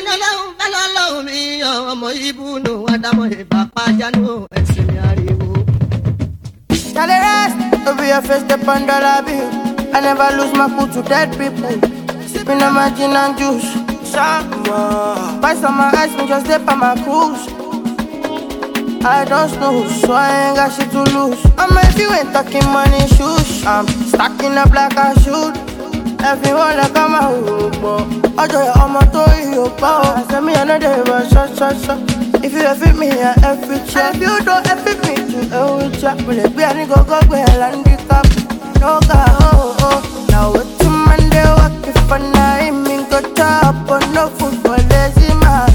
Tell the rest, over your face, step on dollar bill. I never lose my cool to dead people. Sipping on my gin and juice. Buy some my ice, me just dip on my cruise. I don't snooze, so I ain't got shit to lose. I'm if you ain't talking money shoes. I'm stacking up like I should. Everyone like I'm a hobo. I do your armor to you, power. I send me another shot. If you fit me, I fit you. If you don't fit me, you chat. Will it be a nigga go well and pick up? No go, now what's your man they work if I night me go top on no food for lazy man.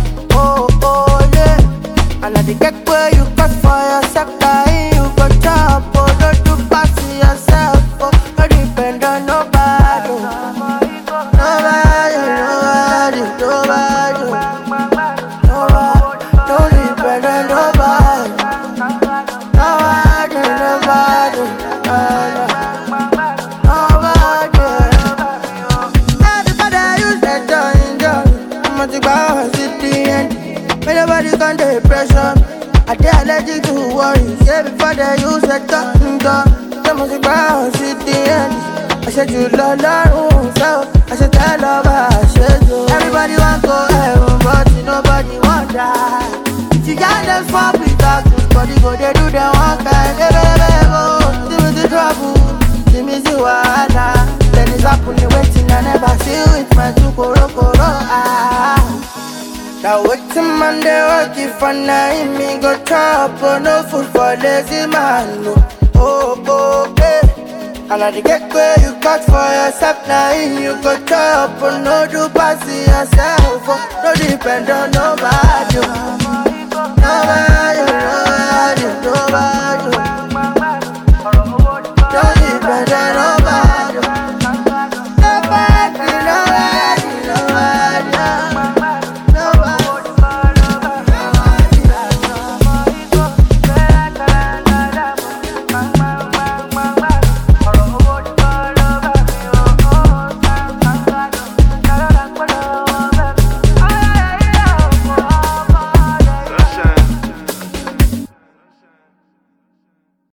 Yeah. And I get where you cut for yourself, you go top, don't do pass yourself, don't depend on nobody. Nobody. Don't depend on nobody. Nobody can take pressure. I dey allergic to worries. Yeah, before they use a talking gun. They must bounce at the end. I said you love so I said tell love I said you. Everybody want go heaven, but nobody want die. If you got them small without this body go, they do their one kind. Hey, baby, go, see me the trouble, see me the wahala. Then it's happening waiting, I never see you with my two koro. Now what's a man they work if I night me go chop no food for lazy man. And I get where you cut for yourself now you go chop no do pass yourself. No depend on nobody. Nobody.